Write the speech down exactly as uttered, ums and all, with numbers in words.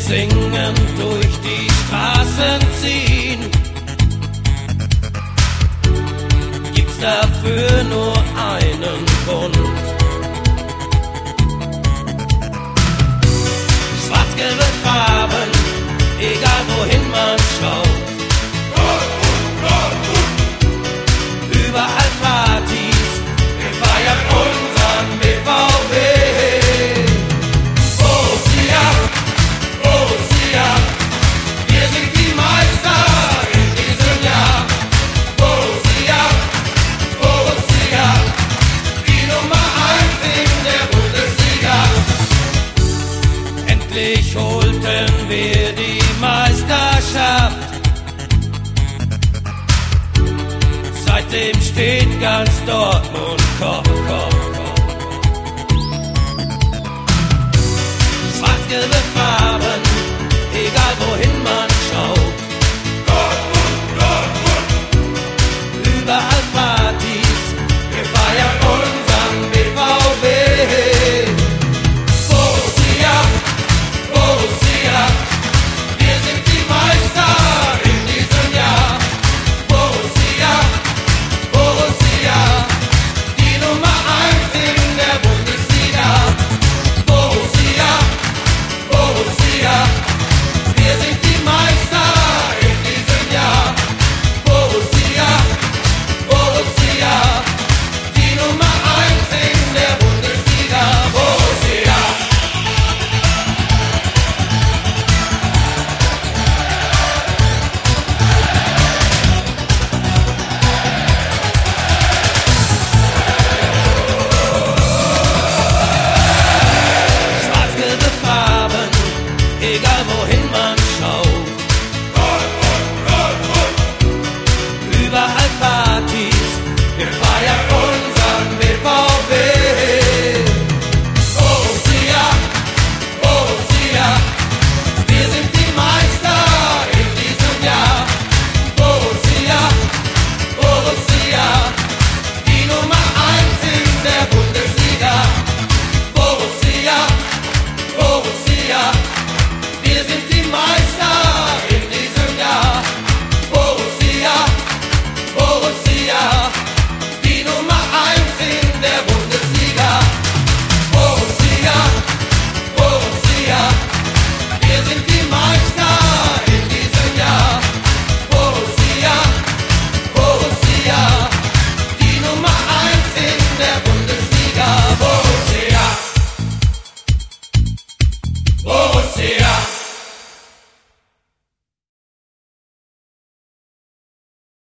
singend durch die Straßen ziehen. Gibt's dafür nur einen Grund. Schwarz-gelbe Farben, egal wohin man schaut. Überall Partys, wir feiern unseren B V B. Borussia, Borussia, wir sind die Meister in diesem Jahr. Borussia, Borussia, die Nummer eins in der Bundesliga. Endlich holten wir die Meisterschaft. Seitdem steht ganz Dortmund Kopf, Kopf, Kopf. Schwarz-gelbe Farben, egal wohin man schaut. Dortmund, Dortmund. Überall Partys, wir feiern unseren B V B. Borussia, Borussia, wir sind die Meister in diesem Jahr. Borussia, Borussia, die Nummer eins in der Bundesliga. Borussia, Borussia, wir sind die Meister in diesem Jahr. Borussia, Borussia, die Nummer eins in der Bundesliga. Borussia. Schwarz-gelbe Farben, egal wohin man schaut. Überall Farben.